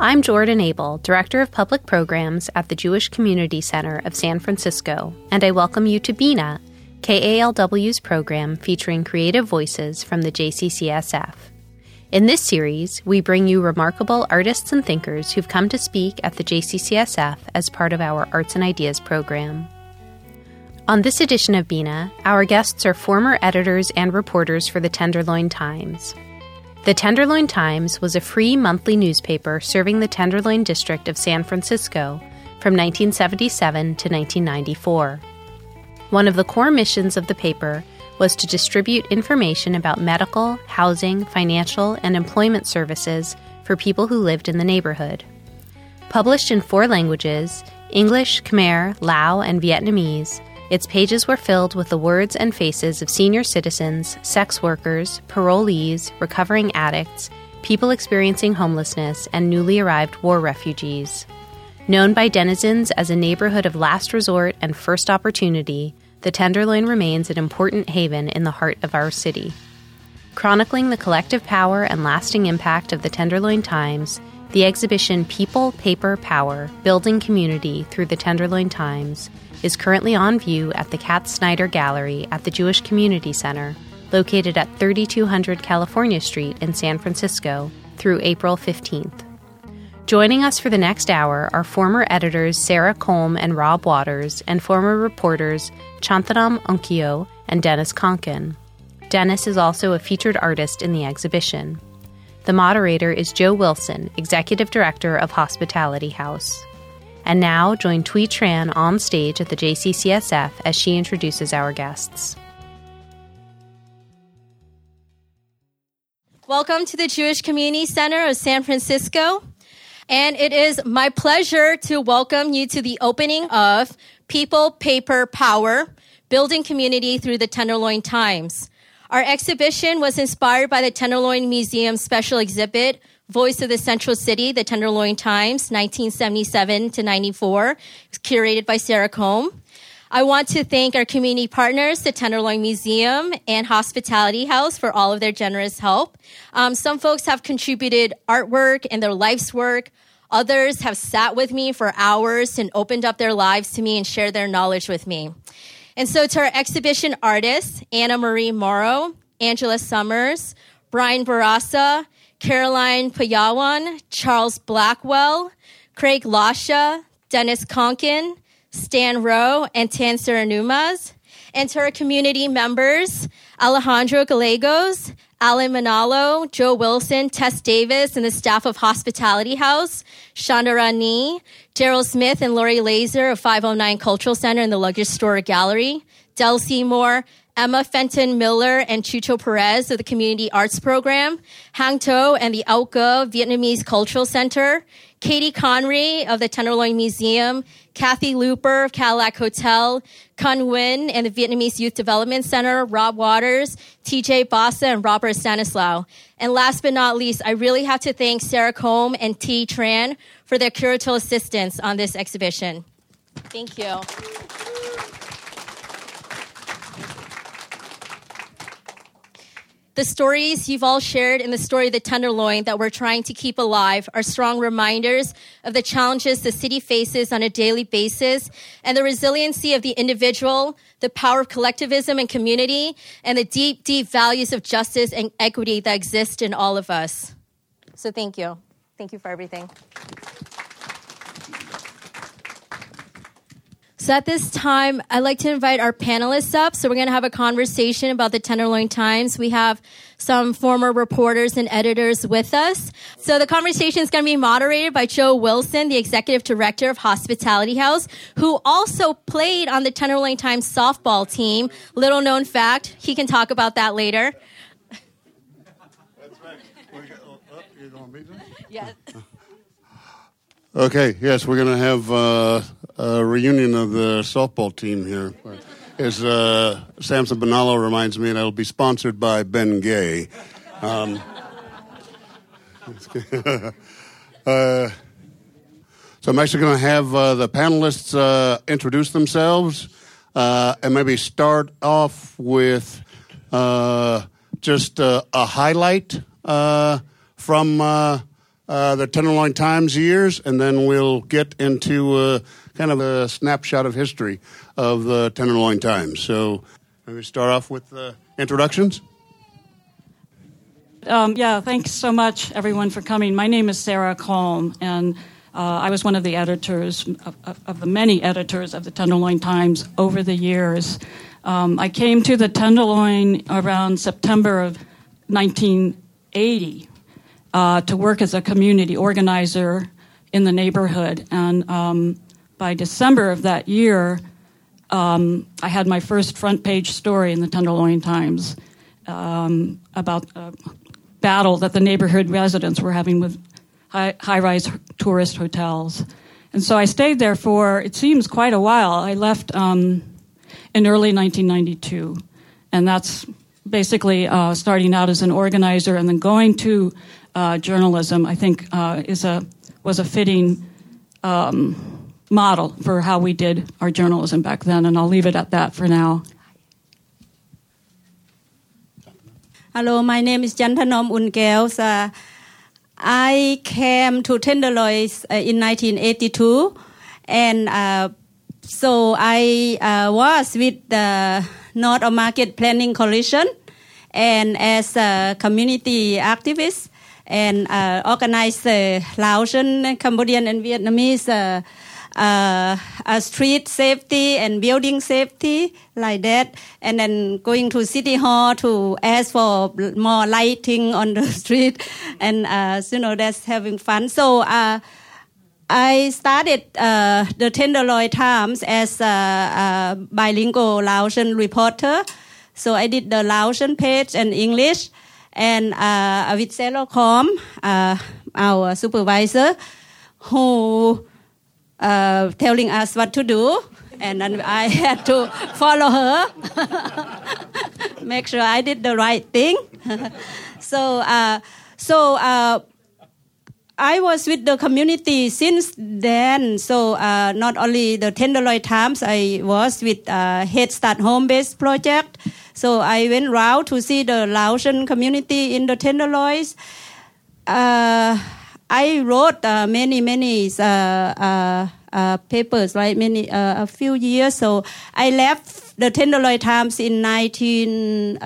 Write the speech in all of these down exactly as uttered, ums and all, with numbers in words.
I'm Jordan Abel, Director of Public Programs at the Jewish Community Center of San Francisco, and I welcome you to Bina, K A L W's program featuring creative voices from the J C C S F. In this series, we bring you remarkable artists and thinkers who've come to speak at the J C C S F as part of our Arts and Ideas program. On this edition of Bina, our guests are former editors and reporters for the Tenderloin Times. The Tenderloin Times was a free monthly newspaper serving the Tenderloin district of San Francisco from nineteen seventy-seven to nineteen ninety-four. One of the core missions of the paper was to distribute information about medical, housing, financial, and employment services for people who lived in the neighborhood. Published in four languages, English, Khmer, Lao, and Vietnamese, its pages were filled with the words and faces of senior citizens, sex workers, parolees, recovering addicts, people experiencing homelessness, and newly arrived war refugees. Known by denizens as a neighborhood of last resort and first opportunity, the Tenderloin remains an important haven in the heart of our city. Chronicling the collective power and lasting impact of the Tenderloin Times, the exhibition People, Paper, Power, Building Community Through the Tenderloin Times is currently on view at the Kat Snyder Gallery at the Jewish Community Center, located at thirty-two hundred California Street in San Francisco, through April fifteenth. Joining us for the next hour are former editors Sarah Colm and Rob Waters and former reporters Chantaram Onkyo and Dennis Konkin. Dennis is also a featured artist in the exhibition. The moderator is Joe Wilson, Executive Director of Hospitality House. And now, join Thuy Tran on stage at the J C C S F as she introduces our guests. Welcome to the Jewish Community Center of San Francisco. And it is my pleasure to welcome you to the opening of People, Paper, Power, Building Community Through the Tenderloin Times. Our exhibition was inspired by the Tenderloin Museum's special exhibit, Voice of the Central City, the Tenderloin Times, nineteen seventy-seven to ninety-four, curated by Sarah Colm. I want to thank our community partners, the Tenderloin Museum and Hospitality House, for all of their generous help. Um, some folks have contributed artwork and their life's work. Others have sat with me for hours and opened up their lives to me and shared their knowledge with me. And so to our exhibition artists, Anna Marie Morrow, Angela Summers, Brian Barassa, Caroline Payawan, Charles Blackwell, Craig Lasha, Dennis Konkin, Stan Rowe, and Tan Seranumaz. And to our community members, Alejandro Gallegos, Alan Manalo, Joe Wilson, Tess Davis, and the staff of Hospitality House, Shonda Rani, Daryl Smith and Lori Laser of five oh nine Cultural Center and the Luggage Store Gallery, Del Seymour, Emma Fenton Miller and Chucho Perez of the Community Arts Program, Hang To and the Ao Ge Vietnamese Cultural Center, Katie Conry of the Tenderloin Museum, Kathy Looper of Cadillac Hotel, Kun Nguyen and the Vietnamese Youth Development Center, Rob Waters, T J Bassa, and Robert Stanislaw. And last but not least, I really have to thank Sarah Colm and Thuy Tran for their curatorial assistance on this exhibition. Thank you. The stories you've all shared in the story of the Tenderloin that we're trying to keep alive are strong reminders of the challenges the city faces on a daily basis and the resiliency of the individual, the power of collectivism and community, and the deep, deep values of justice and equity that exist in all of us. So thank you. Thank you for everything. So at this time, I'd like to invite our panelists up. So we're going to have a conversation about the Tenderloin Times. We have some former reporters and editors with us. So the conversation is going to be moderated by Joe Wilson, the Executive Director of Hospitality House, who also played on the Tenderloin Times softball team. Little known fact. He can talk about that later. That's right. Oh, you're going to be there? Yes. Okay, yes, we're going to have uh, a reunion of the softball team here. As uh, Samson Bonallo reminds me, and it'll be sponsored by Ben Gay. Um, uh, so I'm actually going to have uh, the panelists uh, introduce themselves uh, and maybe start off with uh, just uh, a highlight uh, from uh, uh, the Tenderloin Times years, and then we'll get into uh, kind of a snapshot of history of the Tenderloin Times. So maybe start off with uh, introductions. Um, yeah, thanks so much, everyone, for coming. My name is Sarah Colm, and uh, I was one of the editors, of, of the many editors of the Tenderloin Times over the years. Um, I came to the Tenderloin around September of nineteen eighty uh, to work as a community organizer in the neighborhood. And um, by December of that year, um, I had my first front page story in the Tenderloin Times um, about a battle that the neighborhood residents were having with high, high-rise tourist hotels. And so I stayed there for, it seems, quite a while. I left um, in early nineteen ninety-two, and that's basically uh, starting out as an organizer and then going to uh, journalism, I think, uh, is a was a fitting um, model for how we did our journalism back then, and I'll leave it at that for now. Hello, my name is Jantanom Unkels. Uh, I came to Tenderloin uh, in nineteen eighty-two, and uh, so I uh, was with the North of Market Planning Coalition, and as a community activist, and uh, organized the uh, Laotian, Cambodian, and Vietnamese uh, uh, uh, street safety and building safety, like that, and then going to City Hall to ask for more lighting on the street, and uh, you know, that's having fun. So uh, I started uh, the Tenderloin Times as a, a bilingual Laotian reporter. So I did the Laotian page and English, and uh, with Sarah Colm, uh, our supervisor, who uh, telling us what to do, and then I had to follow her, make sure I did the right thing. so, uh, so uh, I was with the community since then. So uh, not only the Tenderloin Times, I was with uh, Head Start Home Base Project. So I went round to see the Laotian community in the Tenderloins. Uh, I wrote uh, many, many uh, uh, uh, papers, right? Many, uh, a few years. So I left the Tenderloin Times in nineteen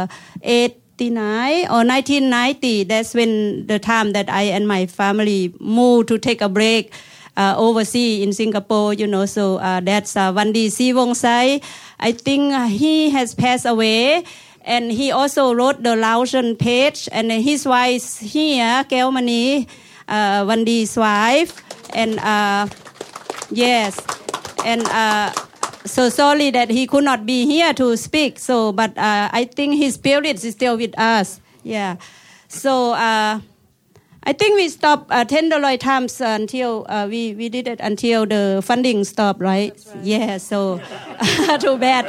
eighty-nine or nineteen ninety. That's when the time that I and my family moved to take a break uh, overseas in Singapore. You know, so uh, that's uh, Vandi Sivongzai. I think he has passed away, and he also wrote the Laotian page, and his wife here, Kelmani, uh, Vandi's wife, and uh, yes, and uh, so sorry that he could not be here to speak. So, but uh, I think his spirit is still with us. Yeah, so uh, I think we stopped uh, Tenderloin Times until uh, we we did it until the funding stopped, right? right. Yeah, so too bad.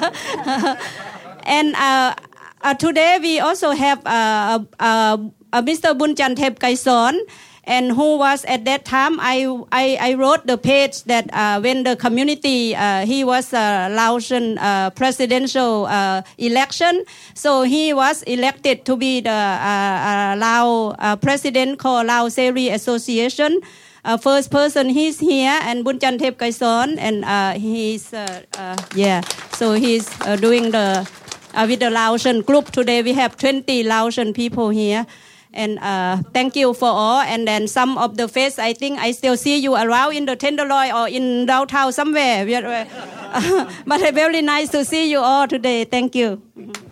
and uh, uh, today we also have uh, uh, uh, Mister Bunchantep Kaison, and who was at that time, I I, I wrote the page that uh, when the community, uh, he was a Laotian uh, presidential uh, election, so he was elected to be the uh, uh, Lao uh, president called Lao Seri Association. Uh, first person, he's here, and Bunchantep Kaison, and uh, he's, uh, uh, yeah, so he's uh, doing the, uh, with the Laotian group. Today we have twenty Laotian people here. And uh, thank you for all. And then some of the face, I think I still see you around in the Tenderloin or in downtown somewhere. But it's very nice to see you all today. Thank you.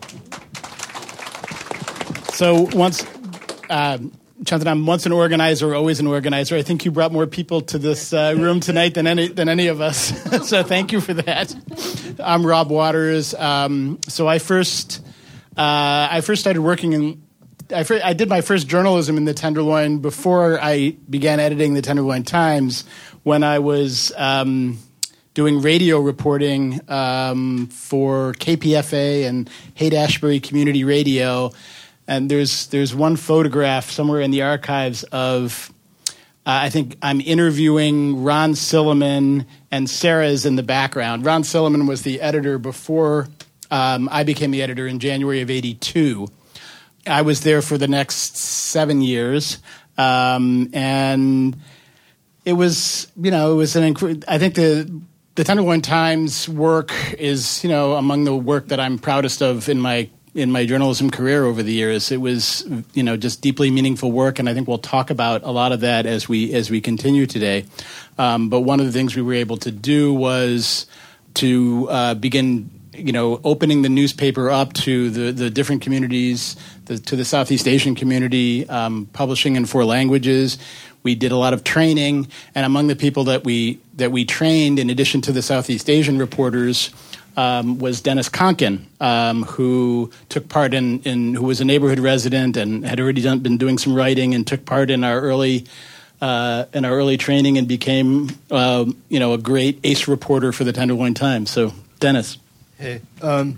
So once, uh, Chantanam, once an organizer, always an organizer. I think you brought more people to this uh, room tonight than any than any of us. So thank you for that. I'm Rob Waters. Um, so I first uh, I first started working in. I, first, I did my first journalism in the Tenderloin before I began editing the Tenderloin Times, when I was um, doing radio reporting um, for K P F A and Haight-Ashbury Community Radio. And there's there's one photograph somewhere in the archives of, uh, I think I'm interviewing Ron Silliman, and Sarah is in the background. Ron Silliman was the editor before um, I became the editor in January of eighty-two. I was there for the next seven years. Um, and it was, you know, it was an, inc- I think the, the Tenderloin Times work is, you know, among the work that I'm proudest of in my in my journalism career over the years. It was, you know, just deeply meaningful work, and I think we'll talk about a lot of that as we as we continue today. Um, but one of the things we were able to do was to uh, begin, you know, opening the newspaper up to the, the different communities, the, to the Southeast Asian community, um, publishing in four languages. We did a lot of training, and among the people that we that we trained, in addition to the Southeast Asian reporters, Um, was Dennis Konkin, um, who took part in, in, who was a neighborhood resident and had already done, been doing some writing and took part in our early, uh, in our early training and became, uh, you know, a great ace reporter for the Tenderloin Times. So, Dennis. Hey, um,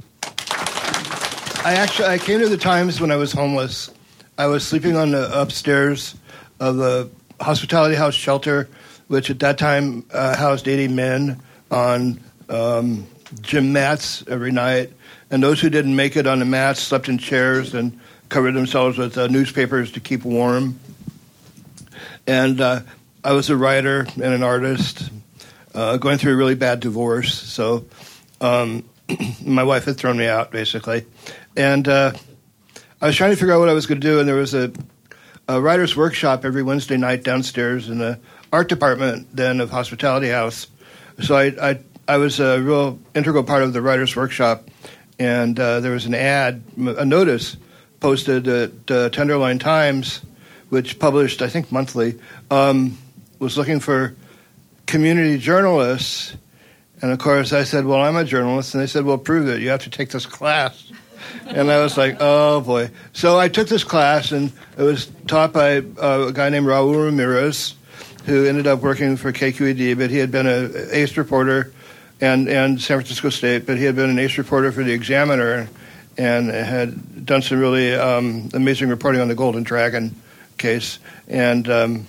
I actually I came to the Times when I was homeless. I was sleeping on the upstairs of the Hospitality House shelter, which at that time uh, housed eighty men on um, gym mats every night, and those who didn't make it on the mats slept in chairs and covered themselves with uh, newspapers to keep warm. And uh, I was a writer and an artist, uh, going through a really bad divorce. So um, my wife had thrown me out, basically. And uh, I was trying to figure out what I was going to do, and there was a, a writer's workshop every Wednesday night downstairs in the art department then of Hospitality House. So I, I I was a real integral part of the writer's workshop, and uh, there was an ad, a notice posted at uh, Tenderloin Times, which published, I think, monthly, um, was looking for community journalists. And, of course, I said, well, I'm a journalist. And they said, well, prove it. You have to take this class. And I was like, oh, boy. So I took this class, and it was taught by uh, a guy named Raul Ramirez, who ended up working for K Q E D, but he had been an ace reporter and, and San Francisco State, but he had been an ace reporter for the Examiner and had done some really um, amazing reporting on the Golden Dragon case. And um,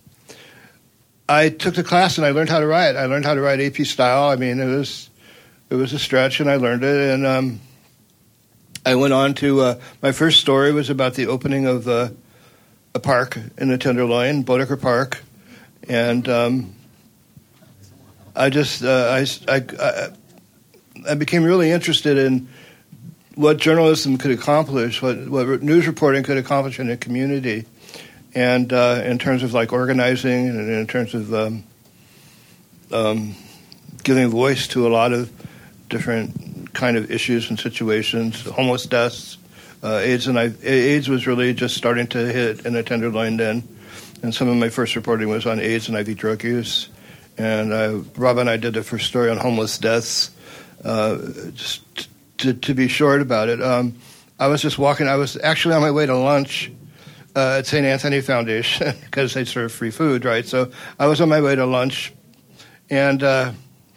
I took the class and I learned how to write. I learned how to write A P style. I mean, it was it was a stretch, and I learned it. And um, I went on to uh, my first story was about the opening of uh, a park in the Tenderloin, Bodecker Park, and um, I just uh, I, I I became really interested in what journalism could accomplish, what what news reporting could accomplish in a community, and uh, in terms of like organizing, and in terms of um, um, giving voice to a lot of different kind of issues and situations, homeless deaths, uh, AIDS, and I, AIDS was really just starting to hit in the Tenderloin then, and some of my first reporting was on AIDS and I V drug use. And uh, Rob and I did the first story on homeless deaths. Uh, just to, to be short about it, um, I was just walking. I was actually on my way to lunch uh, at Saint Anthony Foundation because they serve free food, right? So I was on my way to lunch, and uh,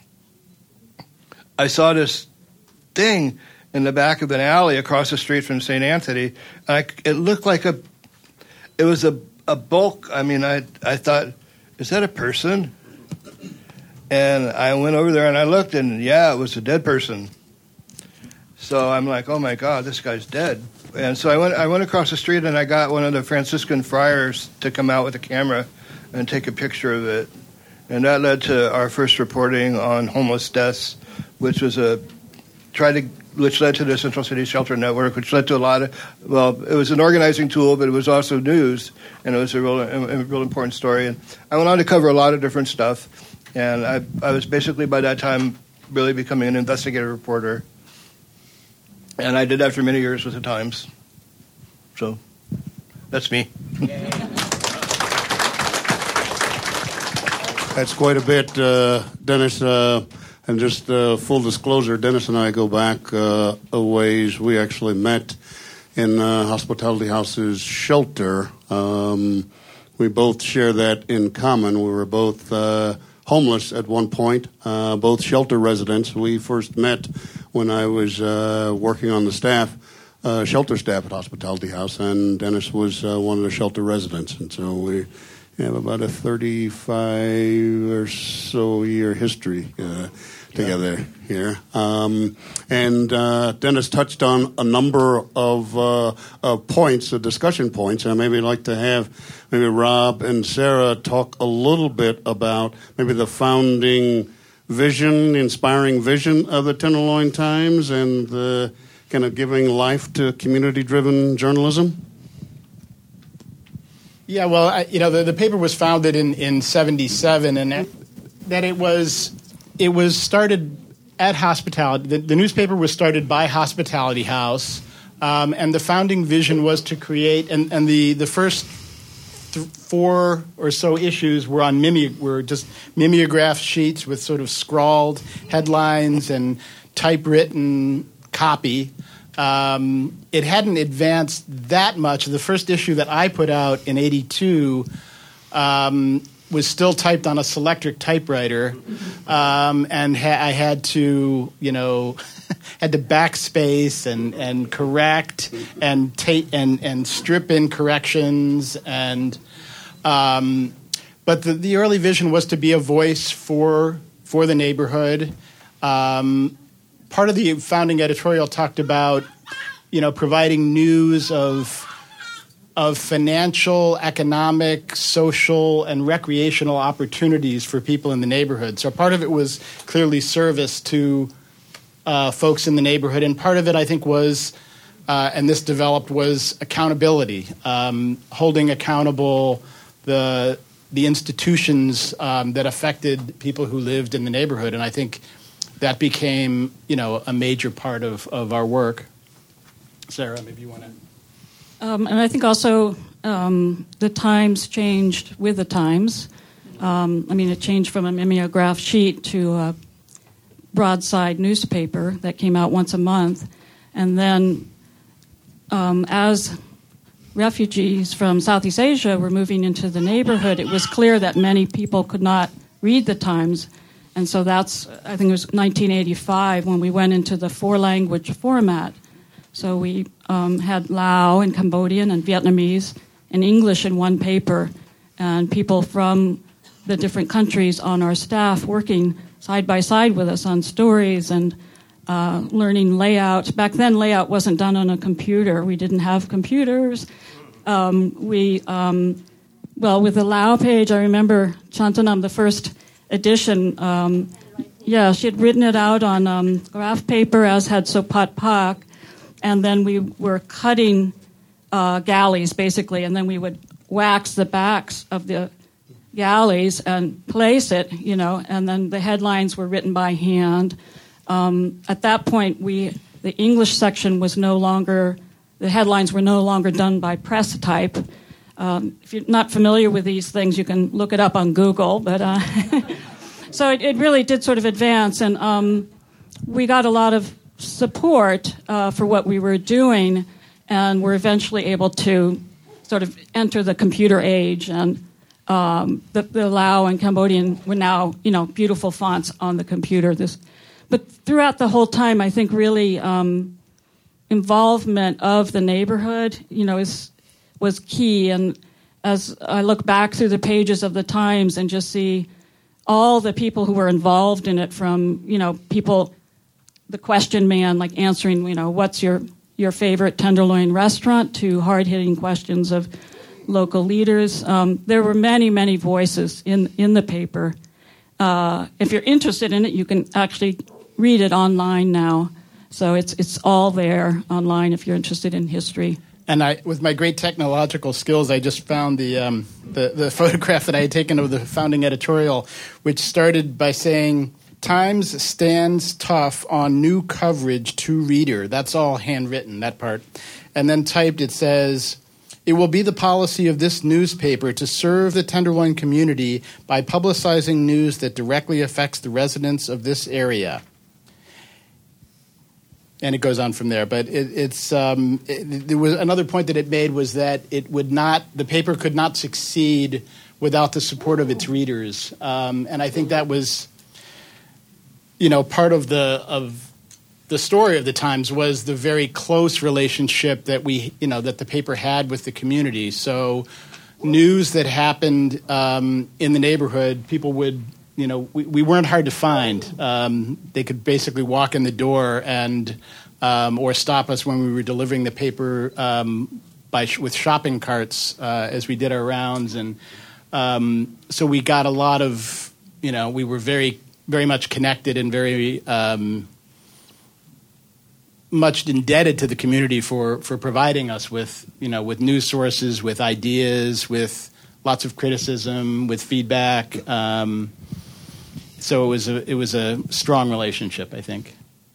I saw this thing in the back of an alley across the street from Saint Anthony. And I, it looked like a. It was a, a bulk. I mean, I I thought, is that a person? And I went over there and I looked, and yeah, it was a dead person. So I'm like, oh my God, this guy's dead. And so I went I went across the street and I got one of the Franciscan friars to come out with a camera and take a picture of it. And that led to our first reporting on homeless deaths, which was a try to which led to the Central City Shelter Network, which led to a lot of, well, it was an organizing tool, but it was also news, and it was a real, a real important story. And I went on to cover a lot of different stuff. And I, I was basically, by that time, really becoming an investigative reporter. And I did that for many years with the Times. So that's me. That's quite a bit, uh, Dennis. Uh, and just uh, full disclosure, Dennis and I go back uh, a ways. We actually met in uh, Hospitality House's shelter. Um, we both share that in common. We were both Uh, homeless at one point, uh, both shelter residents. We first met when I was uh, working on the staff, uh, shelter staff at Hospitality House, and Dennis was uh, one of the shelter residents. And so we have about a thirty-five or so year history uh, together yeah. here. Um, and uh, Dennis touched on a number of, uh, of points, of discussion points, and I'd maybe like to have maybe Rob and Sarah talk a little bit about maybe the founding vision, inspiring vision of the Tenderloin Times and the kind of giving life to community-driven journalism. Yeah, well, I, you know, the, the paper was founded in, in seventy-seven, and that, that it was it was started at Hospitality. The, the newspaper was started by Hospitality House, um, and the founding vision was to create, and, and the, the first th- four or so issues were on mime, were just mimeograph sheets with sort of scrawled headlines and typewritten copy. Um, it hadn't advanced that much. The first issue that I put out in eighty-two um, was still typed on a Selectric typewriter, um, and ha- I had to, you know, had to backspace and, and correct and ta- and and strip in corrections, and um, but the, the early vision was to be a voice for for the neighborhood. Um, Part of the founding editorial talked about, you know, providing news of of financial, economic, social, and recreational opportunities for people in the neighborhood. So part of it was clearly service to uh, folks in the neighborhood, and part of it, I think, was, uh, and this developed, was accountability, um, holding accountable the the institutions um, that affected people who lived in the neighborhood, and I think that became, you know, a major part of, of our work. Sarah, maybe you want to... Um, and I think also um, the times changed with the times. Um, I mean, it changed from a mimeograph sheet to a broadside newspaper that came out once a month. And then um, as refugees from Southeast Asia were moving into the neighborhood, it was clear that many people could not read the Times. And so that's, I think it was nineteen eighty-five when we went into the four-language format. So we um, had Lao and Cambodian and Vietnamese and English in one paper, and people from the different countries on our staff working side by side with us on stories and uh, learning layout. Back then, layout wasn't done on a computer. We didn't have computers. Um, we, um, well, with the Lao page, I remember Chantanam, the first edition, um, yeah, she had written it out on um, graph paper, as had Sopat Pak, and then we were cutting uh, galleys, basically, and then we would wax the backs of the galleys and place it, you know, and then the headlines were written by hand. Um, at that point, we the English section was no longer, the headlines were no longer done by press type. Um, if you're not familiar with these things, you can look it up on Google. But uh, so it, it really did sort of advance, and um, we got a lot of support uh, for what we were doing, and were eventually able to sort of enter the computer age. And um, the, the Lao and Cambodian were now, you know, beautiful fonts on the computer. This, but throughout the whole time, I think really um, involvement of the neighborhood, you know, is. was key. And as I look back through the pages of the Times and just see all the people who were involved in it, from, you know, people, the question man, like answering, you know, what's your, your favorite Tenderloin restaurant, to hard-hitting questions of local leaders. Um, there were many, many voices in, in the paper. Uh, if you're interested in it, you can actually read it online now. So it's it's all there online if you're interested in history. And I, with my great technological skills, I just found the, um, the the photograph that I had taken of the founding editorial, which started by saying, "Times stands tough on new coverage to reader." That's all handwritten, that part. And then typed, it says, "It will be the policy of this newspaper to serve the Tenderloin community by publicizing news that directly affects the residents of this area." And it goes on from there. But it, it's um, it, there was another point that it made was that it would not, the paper could not succeed without the support of its readers. Um, and I think that was, you know, part of the of the story of the Times was the very close relationship that we, you know, that the paper had with the community. So, news that happened um, in the neighborhood, people would, you know, we, we weren't hard to find. Um, they could basically walk in the door and um, or stop us when we were delivering the paper um, by sh- with shopping carts uh, as we did our rounds, and um, so we got a lot of, you know, we were very very much connected and very um, much indebted to the community for, for providing us with, you know, with news sources, with ideas, with lots of criticism, with feedback. Um, so it was a it was a strong relationship, I think.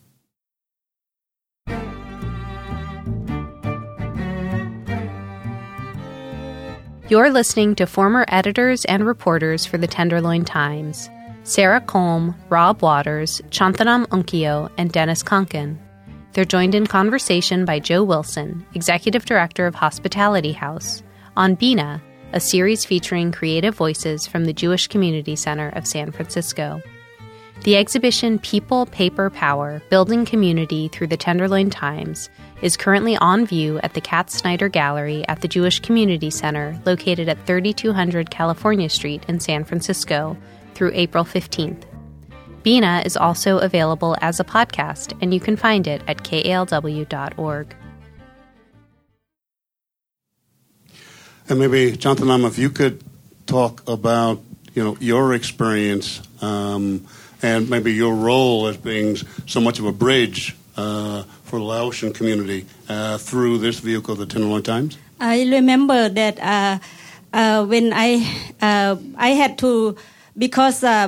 You're listening to former editors and reporters for the Tenderloin Times, Sarah Colm, Rob Waters, Chanthanam Unkio, and Dennis Konkin. They're joined in conversation by Joe Wilson, Executive Director of Hospitality House, on Bina, a series featuring creative voices from the Jewish Community Center of San Francisco. The exhibition People, Paper, Power, Building Community Through the Tenderloin Times is currently on view at the Katz Snyder Gallery at the Jewish Community Center located at thirty-two hundred California Street in San Francisco through April fifteenth. Bina is also available as a podcast, and you can find it at K A L W dot org. And maybe, Chanthanam, if you could talk about, you know, your experience um, and maybe your role as being so much of a bridge uh, for the Laotian community uh, through this vehicle, the Tenderloin Times. I remember that uh, uh, when I uh, I had to, because uh,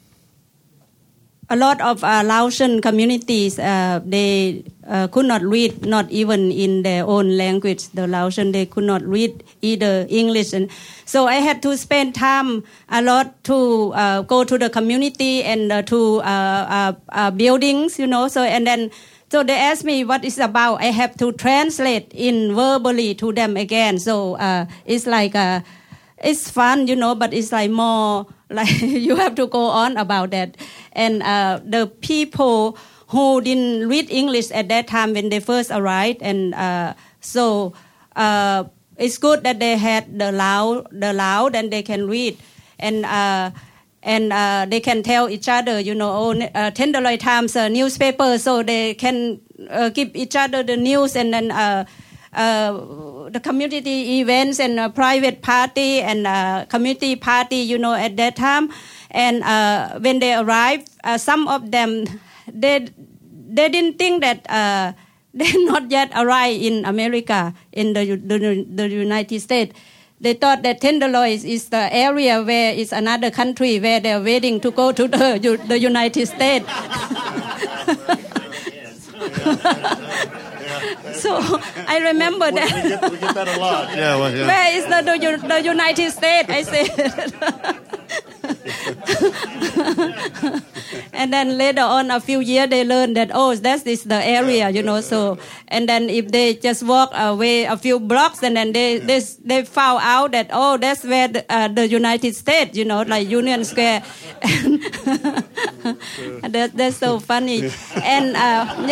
a lot of uh, Laotian communities, uh, they uh, could not read, not even in their own language, the Laotian, they could not read either English. And so I had to spend time a lot to uh, go to the community and uh, to uh, uh, uh, buildings, you know, so and then so they asked me what it's about. I have to translate in verbally to them again. So uh, it's like, uh, it's fun, you know, but it's like more like you have to go on about that. And uh, the people who didn't read English at that time when they first arrived, and uh, so uh, it's good that they had the loud, the loud, and they can read, and uh, and uh, they can tell each other, you know, oh, uh, Tenderloin Times uh, newspaper, so they can uh, give each other the news, and then uh, uh, the community events and uh, private party and uh, community party, you know, at that time. And uh, when they arrived, uh, some of them, they they didn't think that uh, they not yet arrived in America, in the, the the United States. They thought that Tenderloin is, is the area where it's another country where they're waiting to go to the the United States. So I remember that. We get, we get that a lot. Yeah, well, yeah. Where is the, the, the United States? I said. And then later on, a few years, they learned that, oh, that is the area, you know. So, and then if they just walk away a few blocks, and then they they, they found out that, oh, that's where the, uh, the United States, you know, like Union Square. that, that's so funny. And uh,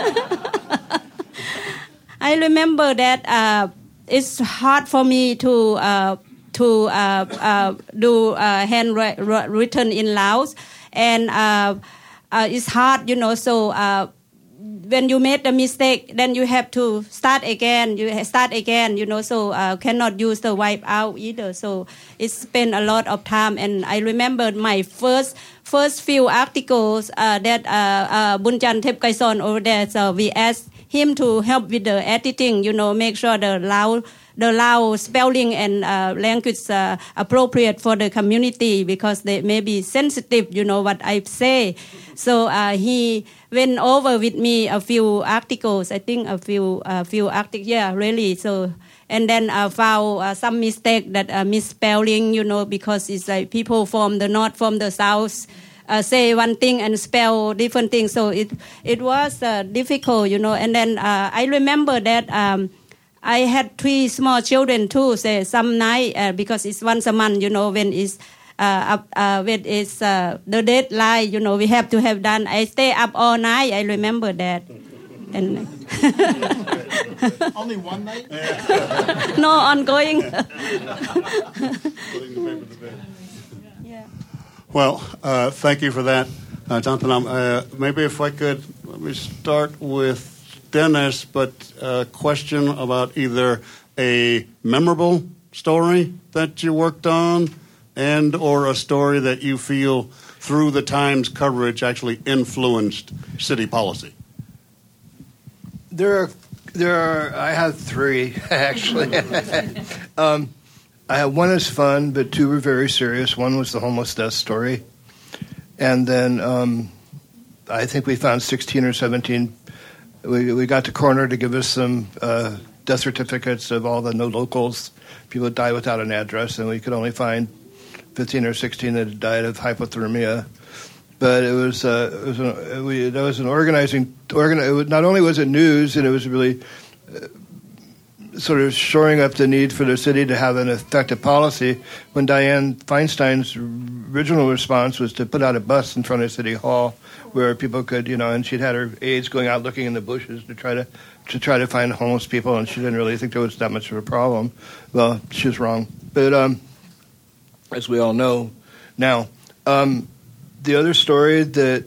I remember that uh, it's hard for me to uh, to uh, uh, do uh, handwritten in Laos, and uh, uh, it's hard, you know. So uh, when you made a mistake, then you have to start again. You start again, you know. So uh, cannot use the wipe out either. So it spent a lot of time, and I remember my first first few articles uh, that uh, uh, Bunjan Thepkaison over there. So we asked him to help with the editing, you know, make sure the Lao, the Lao spelling and uh, language uh, appropriate for the community, because they may be sensitive, you know, what I say. So uh, he went over with me a few articles, I think a few a few articles, yeah, really. So, and then I uh, found uh, some mistake that uh, misspelling, you know, because it's like people from the north, from the south, Uh, say one thing and spell different things, so it it was uh, difficult, you know. And then uh, I remember that um, I had three small children too. Say some night uh, because it's once a month, you know, when it's uh, up, uh, when it's uh, the deadline, you know, we have to have done. I stay up all night. I remember that. And Only one night? no, ongoing. Yeah. Well, uh, thank you for that, uh, Jonathan. Um, uh, maybe if I could, let me start with Dennis, but a question about either a memorable story that you worked on and or a story that you feel through the Times coverage actually influenced city policy. There are, there are. I have three actually. um, I have one is fun, but two were very serious. One was the homeless death story, and then um, I think we found sixteen or seventeen. We we got the coroner to give us some uh, death certificates of all the no locals, people that died without an address, and we could only find fifteen or sixteen that had died of hypothermia. But it was, uh, it was an, we, that was an organizing. Organi- it was, not only was it news, and it was really uh, sort of shoring up the need for the city to have an effective policy. When Dianne Feinstein's original response was to put out a bus in front of City Hall where people could, you know, and she'd had her aides going out looking in the bushes to try to to try to find homeless people, and she didn't really think there was that much of a problem. Well, she was wrong. But um, as we all know now, um, the other story that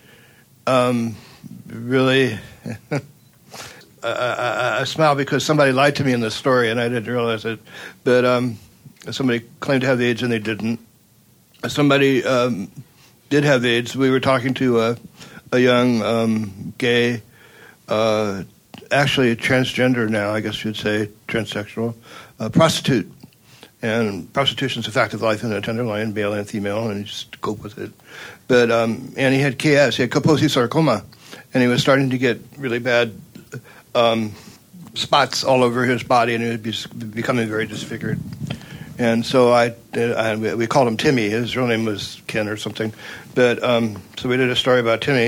um, really I, I, I smile because somebody lied to me in the story, and I didn't realize it. But um, somebody claimed to have AIDS, and they didn't. Somebody um, did have AIDS. We were talking to a, a young um, gay, uh, actually transgender now, I guess you'd say, transsexual, uh, prostitute. And prostitution is a fact of life in the Tenderloin, male and female, and you just cope with it. But um, and he had K S, he had Kaposi sarcoma, and he was starting to get really bad um, spots all over his body, and he was becoming very disfigured. And so I, I, we called him Timmy. His real name was Ken or something. But um, so we did a story about Timmy,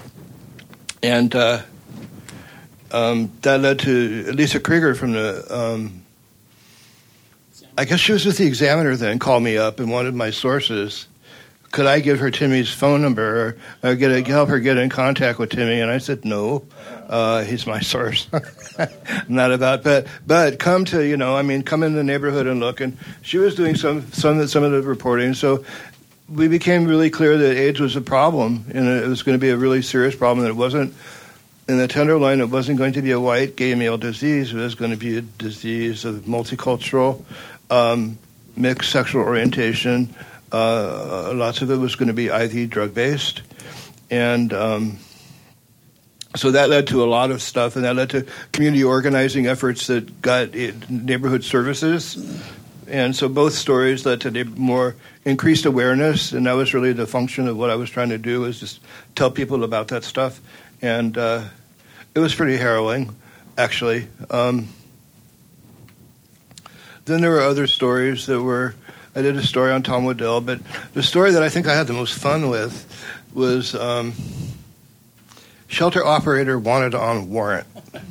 and uh, um, that led to Lisa Krieger from the. Um, I guess she was with the Examiner then. Called me up and wanted my sources. Could I give her Timmy's phone number or, or get a, help her get in contact with Timmy? And I said no. Uh, he's my source. Not about, but but come to you know. I mean, come in the neighborhood and look. And she was doing some some some of the reporting. So we became really clear that AIDS was a problem, and it was going to be a really serious problem. That it wasn't in the Tenderloin. It wasn't going to be a white gay male disease. It was going to be a disease of multicultural, um, mixed sexual orientation. Uh, lots of it was going to be I V drug based, and um, so that led to a lot of stuff, and that led to community organizing efforts that got neighborhood services. And so both stories led to more increased awareness, and that was really the function of what I was trying to do, was just tell people about that stuff. And uh, it was pretty harrowing, actually. Um, then there were other stories that were, I did a story on Tom Waddell, but the story that I think I had the most fun with was um, shelter operator wanted on warrant.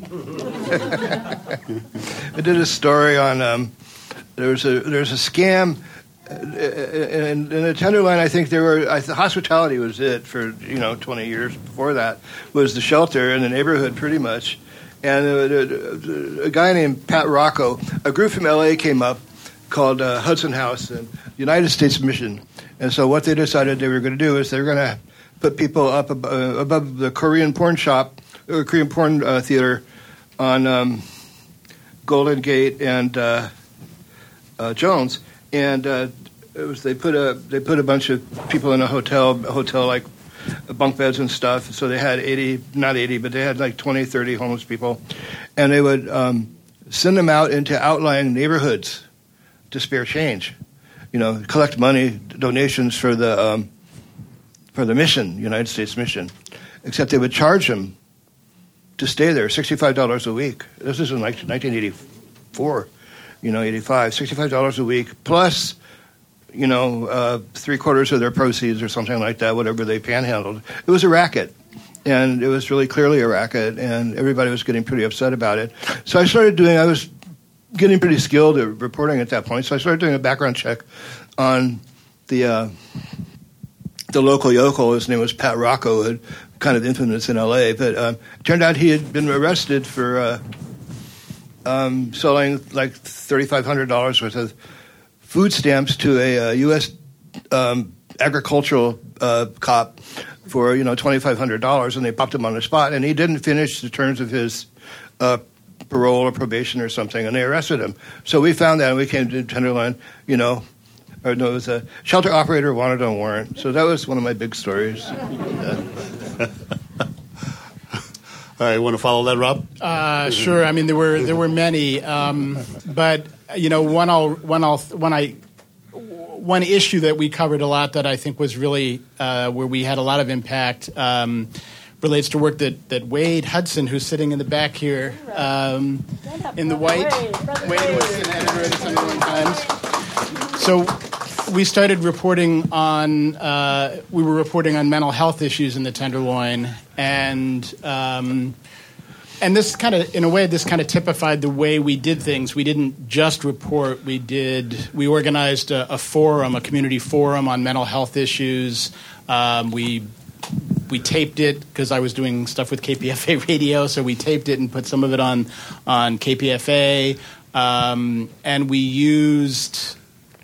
I did a story on, um, there was a there's a scam. In, in the Tenderloin, I think there were I th- hospitality was it for you know twenty years before that was the shelter in the neighborhood pretty much, and uh, a guy named Pat Rocco, a group from L A came up called uh, Hudson House and United States Mission, and so what they decided they were going to do is they were going to put people up ab- uh, above the Korean porn shop or Korean porn uh, theater on um, Golden Gate and uh, uh, Jones. And uh, it was they put a they put a bunch of people in a hotel a hotel like bunk beds and stuff. So they had eighty, not eighty, but they had like twenty, thirty homeless people, and they would um, send them out into outlying neighborhoods to spare change, you know, collect money donations for the um, for the mission, United States Mission. Except they would charge them to stay there, sixty-five dollars a week. This is in like nineteen eighty-four. You know, eighty-five, sixty-five dollars a week, plus, you know, uh, three quarters of their proceeds or something like that, whatever they panhandled. It was a racket, and it was really clearly a racket, and everybody was getting pretty upset about it. So I started doing, I was getting pretty skilled at reporting at that point, so I started doing a background check on the uh, the local yokel. His name was Pat Rocco, had kind of infamous in L A. But um, it turned out he had been arrested for uh, um, selling like thirty-five hundred dollars worth of food stamps to a uh, U S um, agricultural uh, cop for, you know, twenty-five hundred dollars, and they popped him on the spot, and he didn't finish the terms of his uh, parole or probation or something, and they arrested him. So we found that, and we came to Tenderloin, you know, or no, it was a shelter operator wanted on warrant. So that was one of my big stories. All right, want to follow that, Rob? Uh, sure. I mean, there were there were many, um, but you know, one I'll one I'll one I one issue that we covered a lot that I think was really uh, where we had a lot of impact um, relates to work that, that Wade Hudson, who's sitting in the back here, um, in the white. Wade was an editor at the Tenderloin Times. So we started reporting on uh, we were reporting on mental health issues in the Tenderloin, and um, and this kind of, in a way, this kind of typified the way we did things. We didn't just report. We did. We organized a, a forum, a community forum on mental health issues. Um, we we taped it because I was doing stuff with K P F A radio, so we taped it and put some of it on on K P F A, um, and we used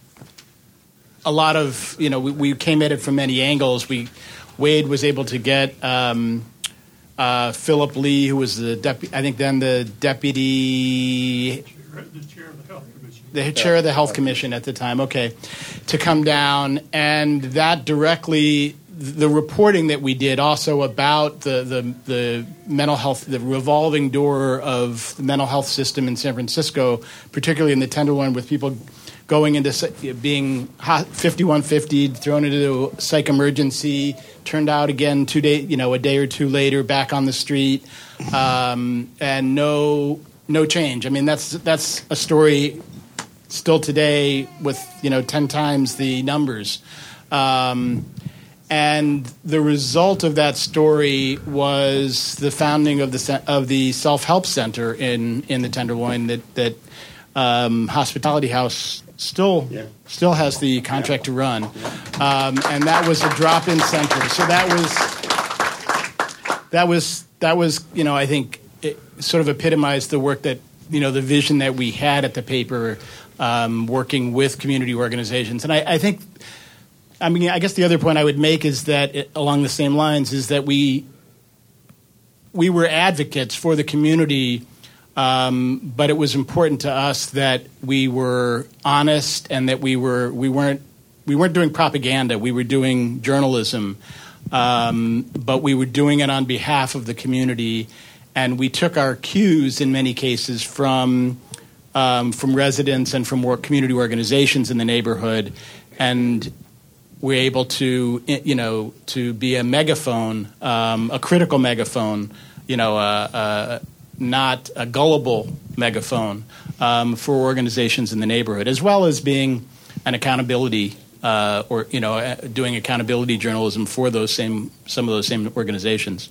a lot of, you know, we, we came at it from many angles. We Wade was able to get um, uh, Philip Lee, who was the deputy, I think then the deputy, the chair of the health commission, the chair of the health commission at the time. Okay, to come down, and that directly, the reporting that we did also about the the, the mental health, the revolving door of the mental health system in San Francisco, particularly in the Tenderloin, with people going into being fifty-one fifty, thrown into psych emergency, turned out again two day, you know, a day or two later, back on the street, um, and no no change. I mean, that's that's a story still today with, you know, ten times the numbers. Um, and the result of that story was the founding of the of the Self-Help Center in in the Tenderloin that that um, Hospitality House still yeah. still has the contract yeah. to run, um, and that was a drop-in center. So that was that was that was you know, I think it sort of epitomized the work that, you know, the vision that we had at the paper, um, working with community organizations. And I, I think, I mean, I guess the other point I would make is that it, along the same lines is that we we were advocates for the community. Um, but it was important to us that we were honest and that we were we weren't we weren't doing propaganda. We were doing journalism, um, but we were doing it on behalf of the community, and we took our cues in many cases from um, from residents and from work, community organizations in the neighborhood, and we're able to, you know, to be a megaphone, um, a critical megaphone, you know. Uh, uh, not a gullible megaphone um, for organizations in the neighborhood, as well as being an accountability uh, or, you know, uh, doing accountability journalism for those same, some of those same organizations.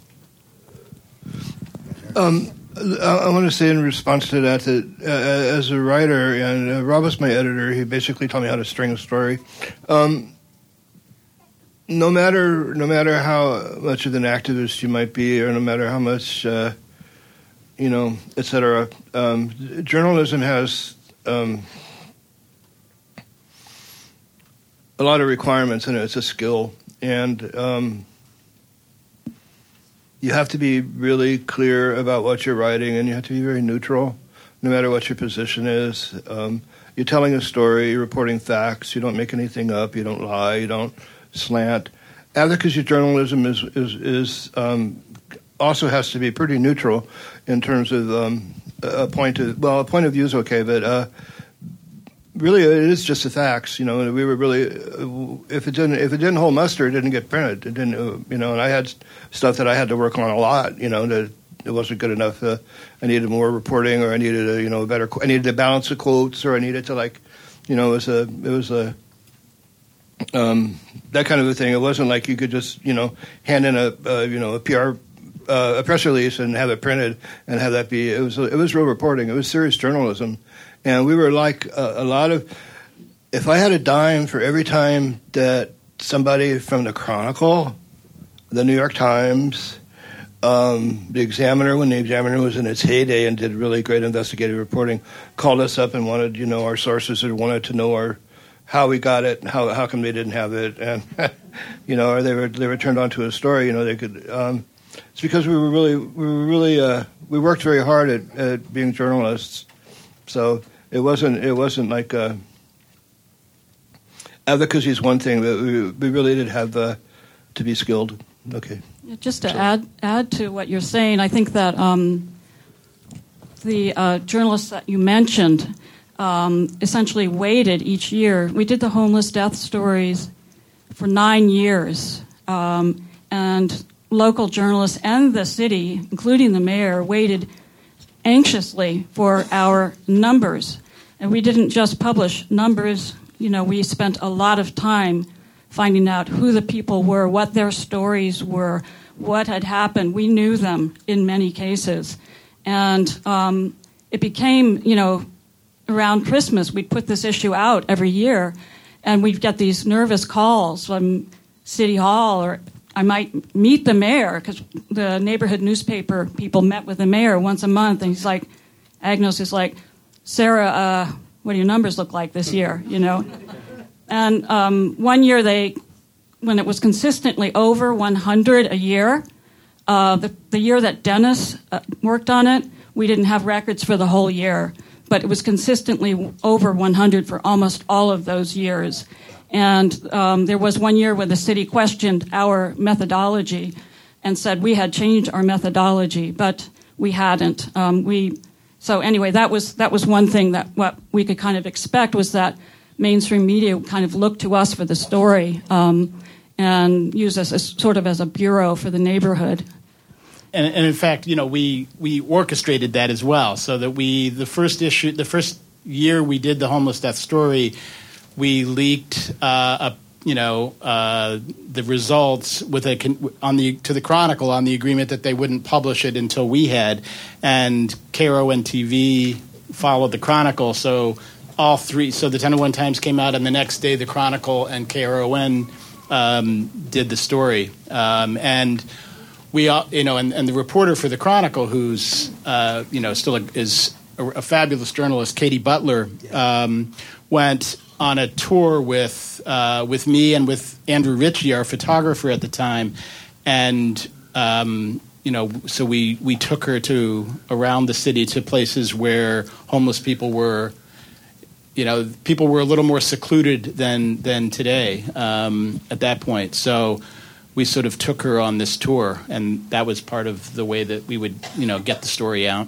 Um, I want to say in response to that that uh, as a writer, and uh, Rob was my editor, he basically taught me how to string a story. Um, no matter no matter how much of an activist you might be, or no matter how much uh, you know, et cetera. Um, journalism has um, a lot of requirements in it. It's a skill, and um, you have to be really clear about what you're writing, and you have to be very neutral, no matter what your position is. Um, you're telling a story, you're reporting facts. You don't make anything up. You don't lie. You don't slant. Advocacy journalism is is is um, also has to be pretty neutral in terms of um, a point of, well, a point of view is okay, but uh, really it is just the facts, you know. And we were really, if it didn't if it didn't hold muster, it didn't get printed. It didn't, you know. And I had stuff that I had to work on a lot, you know, that it wasn't good enough. Uh, I needed more reporting, or I needed a, you know, a better. I needed to balance the quotes, or I needed to, like, you know, it was a it was a. Um, that kind of a thing. It wasn't like you could just, you know, hand in a, uh, you know, a P R, uh, a press release and have it printed and have that be. It was, it was real reporting. It was serious journalism, and we were like a, a lot of. If I had a dime for every time that somebody from the Chronicle the New York Times, um, the Examiner, when the Examiner was in its heyday and did really great investigative reporting, called us up and wanted, you know, our sources or wanted to know our how we got it, how how come they didn't have it, and you know, or they were they were turned on to a story. You know, they could. Um, it's because we were really we were really uh, we worked very hard at, at being journalists, so it wasn't it wasn't like uh, advocacy is one thing, but we we really did have uh, to be skilled. Okay. Just to add add to what you're saying, I think that um, the uh, journalists that you mentioned um, essentially waited each year. We did the homeless death stories for nine years, um, and local journalists and the city, including the mayor, waited anxiously for our numbers. And we didn't just publish numbers. You know, we spent a lot of time finding out who the people were, what their stories were, what had happened. We knew them in many cases. And um, it became, you know, around Christmas, we'd put this issue out every year, and we'd get these nervous calls from City Hall, or I might meet the mayor, because the neighborhood newspaper people met with the mayor once a month, and he's like, Agnos is like, Sarah, uh, what do your numbers look like this year, you know? And um, one year, they, when it was consistently over one hundred a year, uh, the, the year that Dennis uh, worked on it, we didn't have records for the whole year, but it was consistently over one hundred for almost all of those years. And um, there was one year where the city questioned our methodology and said we had changed our methodology, but we hadn't. Um, we so anyway, that was that was one thing that what we could kind of expect was that mainstream media would kind of look to us for the story um, and use us as sort of as a bureau for the neighborhood. And, and in fact, you know, we we orchestrated that as well, so that we the first issue, the first year we did the homeless death story, we leaked uh, a, you know uh, the results with a on the to the Chronicle on the agreement that they wouldn't publish it until we had, and K R O N T V followed the Chronicle, so. All three. So the ten oh one Times came out, and the next day the Chronicle and K R O N um, did the story. Um, and we, all, you know, and, and the reporter for the Chronicle, who's uh, you know still a, is a, a fabulous journalist, Katie Butler, um, went on a tour with uh, with me and with Andrew Ritchie, our photographer at the time, and um, you know, so we we took her to around the city to places where homeless people were. You know, people were a little more secluded than than today um, at that point. So we sort of took her on this tour, and that was part of the way that we would, you know, get the story out.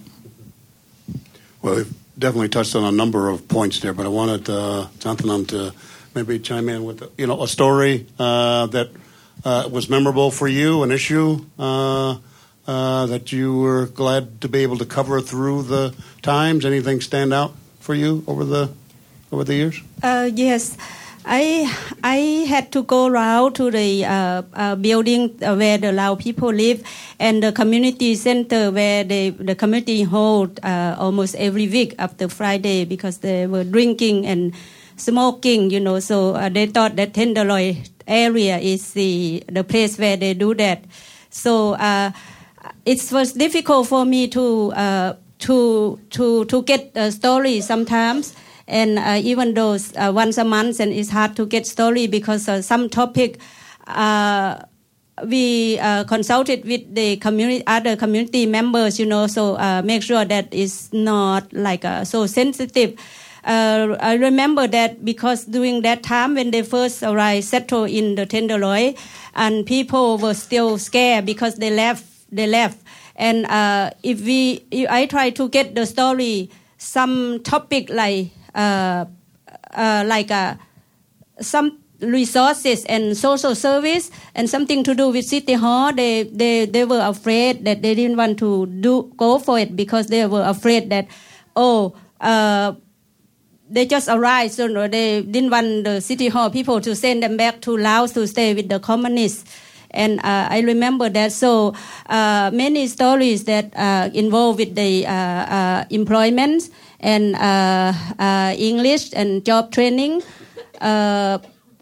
Well, we've definitely touched on a number of points there, but I wanted uh, Jonathan to maybe chime in with, you know, a story uh, that uh, was memorable for you, an issue uh, uh, that you were glad to be able to cover through the times. Anything stand out for you over the over the years? Uh, yes, I I had to go around to the uh, uh, building where the Lao people live and the community center where they, the community hold uh, almost every week after Friday because they were drinking and smoking, you know. So uh, they thought that Tenderloin area is the the place where they do that. So uh, it was difficult for me to uh, to to to get a story sometimes. And uh, even though uh, once a month, and it's hard to get story because uh, some topic uh, we uh, consulted with the community, other community members, you know, so uh, make sure that it's not like uh, so sensitive. Uh, I remember that because during that time when they first arrived, settled in the Tenderloin, and people were still scared because they left. They left, and uh, if we, if I try to get the story, some topic like. Uh, uh, like uh, some resources and social service and something to do with City Hall, they, they, they were afraid that they didn't want to do go for it because they were afraid that, oh, uh, they just arrived, so no, they didn't want the City Hall people to send them back to Laos to stay with the communists. And uh, I remember that. So uh, many stories that uh, involve with the uh, uh, employment and uh, uh, English and job training, uh,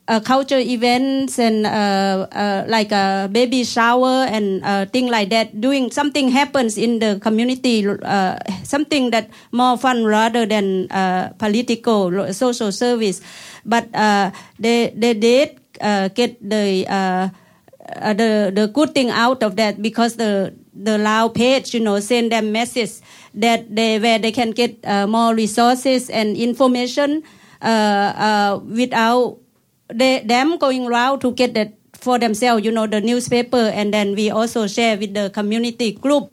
uh, culture events and uh, uh, like a baby shower and uh, thing like that. Doing something happens in the community, uh, something that more fun rather than uh, political social service. But uh, they they did uh, get the uh, uh, the the good thing out of that, because the the Lao page, you know, send them message that they where they can get uh, more resources and information uh, uh, without they, them going around to get that for themselves, you know, the newspaper, and then we also share with the community group.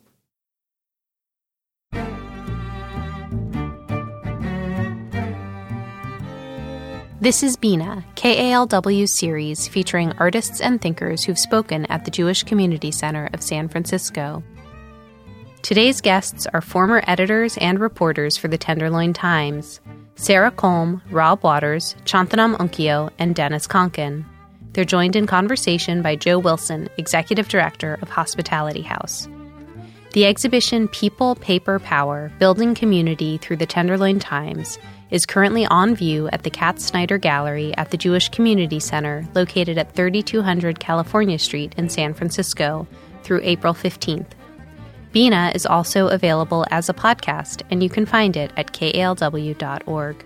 This is Bina, K A L W's series featuring artists and thinkers who've spoken at the Jewish Community Center of San Francisco. Today's guests are former editors and reporters for the Tenderloin Times, Sarah Kolm, Rob Waters, Chantanam Unkio, and Dennis Konkin. They're joined in conversation by Joe Wilson, Executive Director of Hospitality House. The exhibition People, Paper, Power, Building Community Through the Tenderloin Times is currently on view at the Katz Snyder Gallery at the Jewish Community Center located at thirty-two hundred California Street in San Francisco through April fifteenth. Bina is also available as a podcast, and you can find it at K A L W dot org.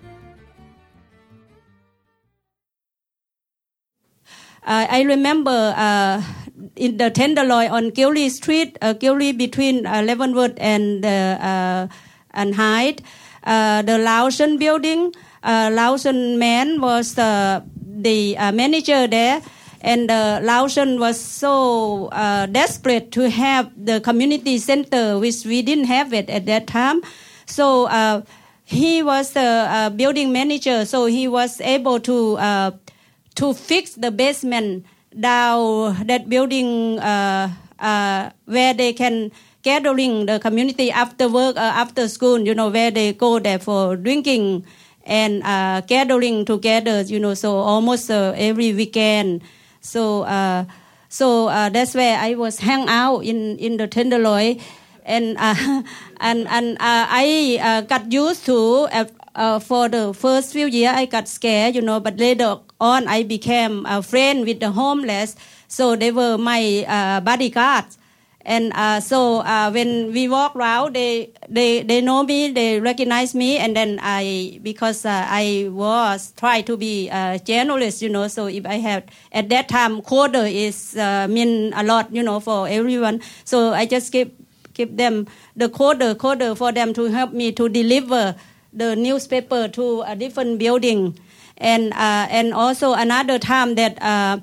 Uh, I remember uh, in the Tenderloin on Gilly Street, uh, Gilly between uh, Leavenworth and uh, uh, and Hyde, uh, the Lawson building. Uh, Lawson man was uh, the uh, manager there, and uh, Lawson was so uh, desperate to have the community center, which we didn't have it at that time. So uh, he was the uh, building manager, so he was able to uh, to fix the basement down that building uh, uh, where they can gathering the community after work, uh, after school, you know, where they go there for drinking and uh, gathering together, you know, so almost uh, every weekend. So uh, so uh, that's where I was hang out in, in the Tenderloin, and uh, and and uh, I uh, got used to uh, uh, for the first few years I got scared, you know, but later on I became a friend with the homeless, so they were my uh, bodyguards. And uh, so uh, when we walk around, they, they they know me, they recognize me, and then I, because uh, I was trying to be a journalist, you know, so if I had, at that time, coder is uh, mean a lot, you know, for everyone. So I just give, give them the coder, coder for them to help me to deliver the newspaper to a different building. And uh, and also another time that uh,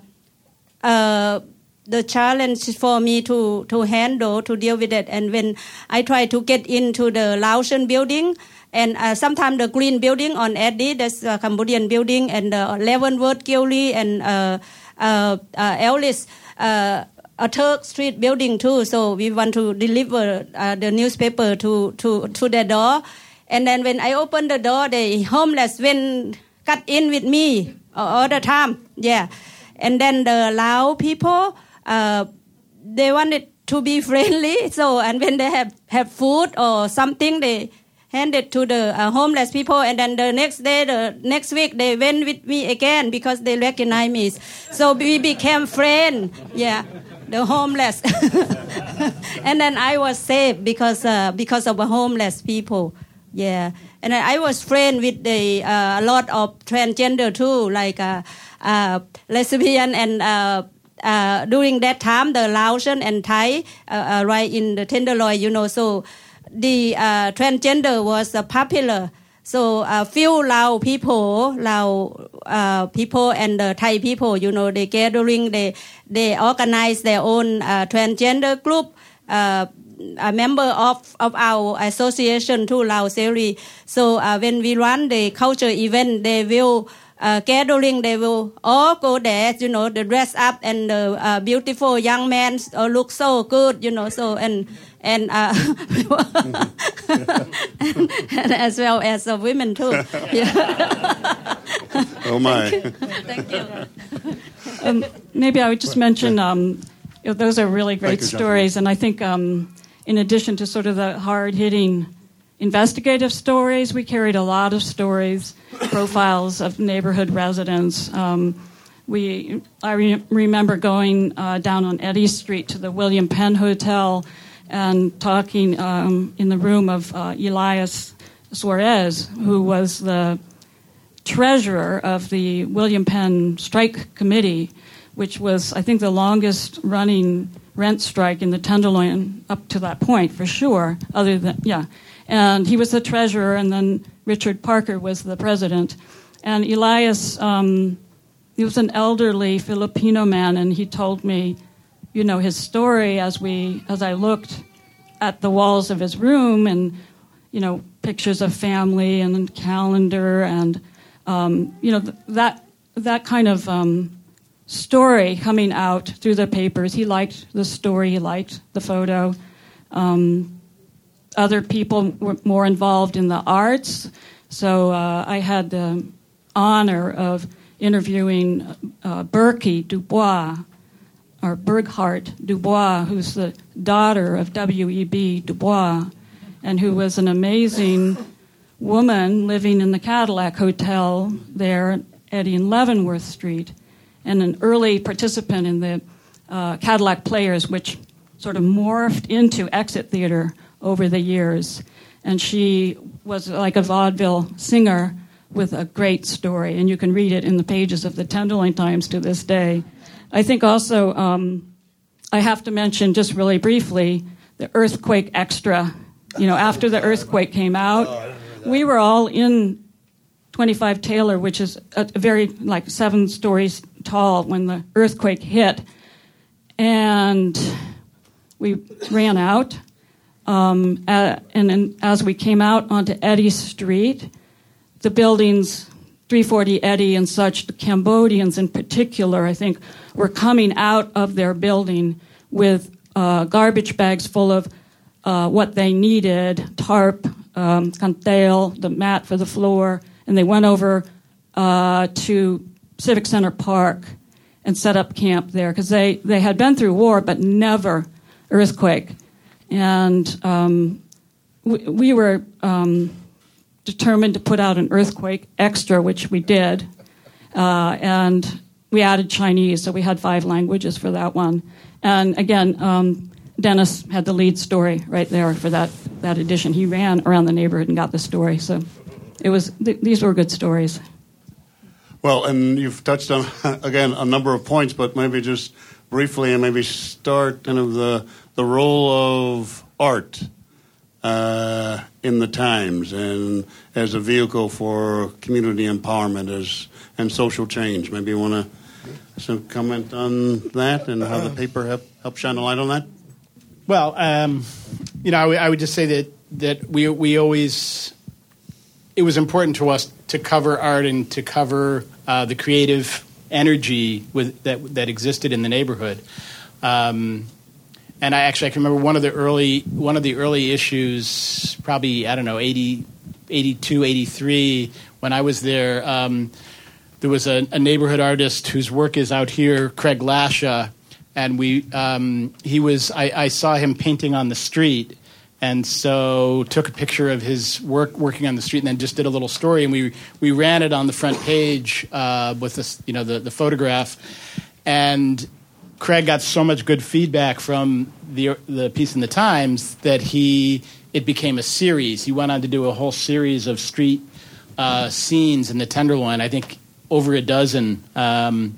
uh, the challenge for me to, to handle, to deal with it. And when I try to get into the Lawson building, and uh, sometimes the Green building on Eddie, that's a Cambodian building, and the Leavenworth, Gilly, and uh, uh, uh, Ellis, uh, a Turk Street building too. So we want to deliver uh, the newspaper to, to, to the door. And then when I open the door, the homeless went cut in with me all the time. Yeah. And then the Lao people, Uh, they wanted to be friendly, so and when they have, have food or something, they hand it to the uh, homeless people, and then the next day, the next week, they went with me again because they recognize me. So we became friends, yeah, the homeless. And then I was saved because uh, because of the homeless people, yeah. And I was friends with the uh, a lot of transgender too, like uh, uh, lesbian and uh, Uh, during that time, the Laotian and Thai, uh, uh, right in the Tenderloin, you know, so the uh, transgender was uh, popular. So a uh, few Lao people, Lao uh, people and the Thai people, you know, they gathering, they they organize their own uh, transgender group. Uh, a member of, of our association too, Lao Seri. So uh, when we run the culture event, they will Uh, gathering, they will all go there, you know, they dress up, and the uh, beautiful young men uh, look so good, you know, so, and, and, uh, and, and as well as the women too. Yeah. Oh my. Thank you. Thank you. Um, maybe I would just mention, um, you know, those are really great you, stories, and I think um, in addition to sort of the hard-hitting investigative stories. We carried a lot of stories, profiles of neighborhood residents. Um, we, I re- remember going uh, down on Eddy Street to the William Penn Hotel and talking um, in the room of uh, Elias Suarez, who was the treasurer of the William Penn Strike Committee, which was, I think, the longest-running rent strike in the Tenderloin up to that point, for sure. Other than yeah, and he was the treasurer, and then Richard Parker was the president. And Elias, um, he was an elderly Filipino man, and he told me, you know, his story as we as I looked at the walls of his room, and you know, pictures of family and calendar, and um, you know th- that that kind of. Um, story coming out through the papers. He liked the story. He liked the photo. Um, other people were more involved in the arts. So uh, I had the honor of interviewing uh, Berkey Dubois, or Burghardt Dubois, who's the daughter of W E B Dubois, and who was an amazing woman living in the Cadillac Hotel there at Eddy and Leavenworth Street, and an early participant in the uh, Cadillac Players, which sort of morphed into Exit Theater over the years. And she was like a vaudeville singer with a great story, and you can read it in the pages of the Tenderloin Times to this day. I think also um, I have to mention just really briefly the Earthquake Extra. You know, after the earthquake came out, we were all in twenty-five Taylor, which is a very, like, seven stories tall when the earthquake hit. And we ran out. Um, uh, and then as we came out onto Eddy Street, the buildings, three forty Eddy and such, the Cambodians in particular, I think, were coming out of their building with uh, garbage bags full of uh, what they needed, tarp, um, cantel, the mat for the floor, and they went over uh, to Civic Center Park and set up camp there because they, they had been through war but never earthquake. And um, we, we were um, determined to put out an earthquake extra, which we did. Uh, and we added Chinese, so we had five languages for that one. And again, um, Dennis had the lead story right there for that, that edition. He ran around the neighborhood and got the story. So it was th- these were good stories. Well, and you've touched on, again, a number of points, but maybe just briefly and maybe start kind of the the role of art uh, in the Times and as a vehicle for community empowerment as and social change. Maybe you want to comment on that and how the paper help, help shine a light on that? Well, um, you know, I, w- I would just say that, that we we always, it was important to us to cover art and to cover uh, the creative energy with, that that existed in the neighborhood. Um, and I actually I can remember one of the early one of the early issues, probably I don't know eighty, eighty-two, eighty-three, when I was there. Um, there was a, a neighborhood artist whose work is out here, Craig Lasha, and we um, he was I, I saw him painting on the street. And so took a picture of his work working on the street, and then just did a little story, and we we ran it on the front page uh, with this, you know, the, the photograph. And Craig got so much good feedback from the the piece in the Times that he it became a series. He went on to do a whole series of street uh, scenes in the Tenderloin. I think over a dozen. Um,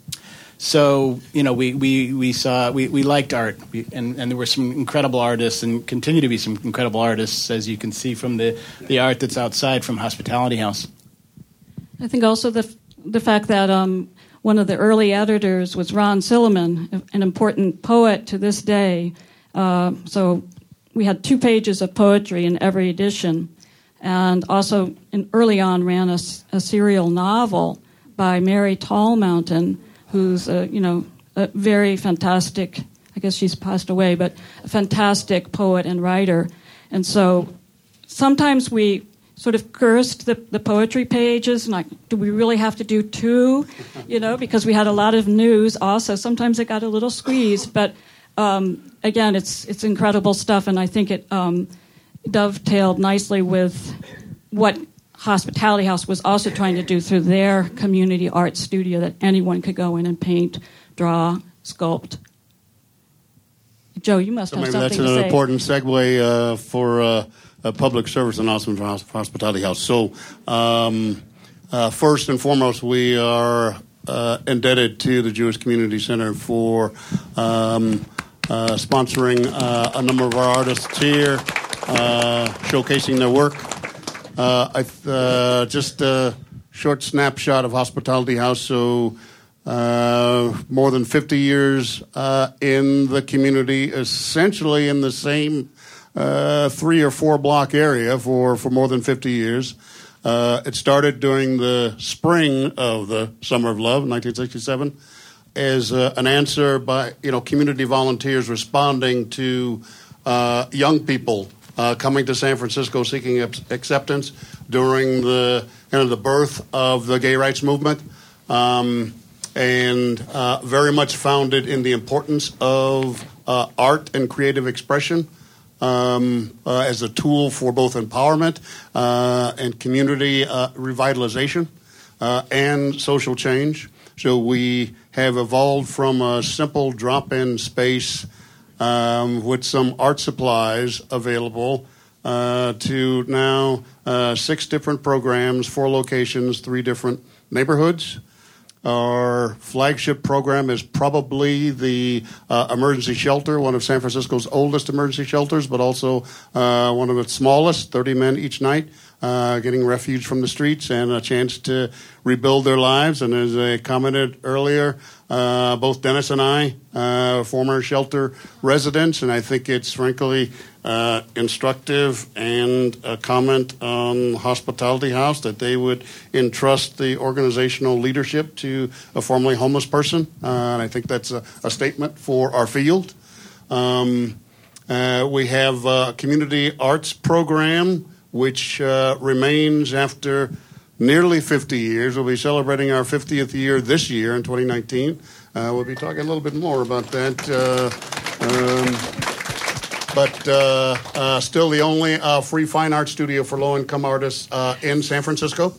So, you know, we, we, we saw, we, we liked art, we, and, and there were some incredible artists and continue to be some incredible artists, as you can see from the, the art that's outside from Hospitality House. I think also the the fact that um, one of the early editors was Ron Silliman, an important poet to this day. Uh, so we had two pages of poetry in every edition, and also in, early on ran a, a serial novel by Mary Tallmountain, who's a, you know, a very fantastic, I guess she's passed away, but a fantastic poet and writer. And so sometimes we sort of cursed the, the poetry pages, and like, do we really have to do two? You know, because we had a lot of news also. Sometimes it got a little squeezed, but um, again, it's it's incredible stuff, and I think it um, dovetailed nicely with what Hospitality House was also trying to do through their community art studio, that anyone could go in and paint, draw, sculpt. Joe, you must so have maybe something that's to an say. important segue uh, for uh, a public service announcement for Hospitality House. So um, uh, first and foremost, we are uh, indebted to the Jewish Community Center for um, uh, sponsoring uh, a number of our artists here, uh, showcasing their work. Uh, I th- uh, just a short snapshot of Hospitality House. So uh, more than fifty years uh, in the community, essentially in the same uh, three or four block area for, for more than fifty years. Uh, it started during the spring of the Summer of Love, nineteen sixty-seven, as uh, an answer by you know community volunteers responding to uh, young people Uh, coming to San Francisco seeking acceptance during the kind of the birth of the gay rights movement, um, and uh, very much founded in the importance of uh, art and creative expression um, uh, as a tool for both empowerment uh, and community uh, revitalization uh, and social change. So we have evolved from a simple drop-in space Um, with some art supplies available uh, to now uh, six different programs, four locations, three different neighborhoods. Our flagship program is probably the uh, emergency shelter, one of San Francisco's oldest emergency shelters, but also uh, one of its smallest, thirty men each night, uh, getting refuge from the streets and a chance to rebuild their lives. And as I commented earlier, uh, both Dennis and I, uh, former shelter residents, and I think it's frankly uh, instructive and a comment on Hospitality House that they would entrust the organizational leadership to a formerly homeless person. Uh, and I think that's a, a statement for our field. Um, uh, we have a community arts program, which uh, remains after nearly fifty years. We'll be celebrating our fiftieth year this year in twenty nineteen. Uh, we'll be talking a little bit more about that. Uh, um, but uh, uh, still the only uh, free fine art studio for low-income artists uh, in San Francisco.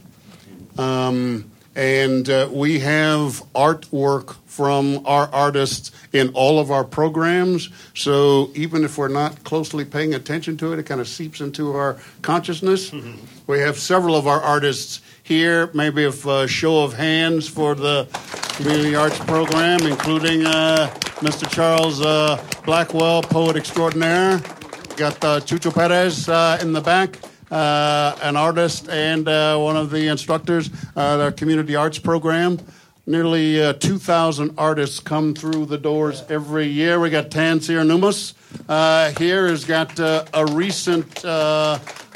Um, and uh, we have artwork from our artists in all of our programs. So even if we're not closely paying attention to it, it kind of seeps into our consciousness. Mm-hmm. We have several of our artists here, maybe a uh, show of hands for the community arts program, including uh, Mister Charles uh, Blackwell, poet extraordinaire. Got uh, Chucho Perez uh, in the back. Uh, an artist and uh, one of the instructors of our community arts program. Nearly uh, two thousand artists come through the doors every year. We got Tansir Numas uh, here has got uh, a recent uh,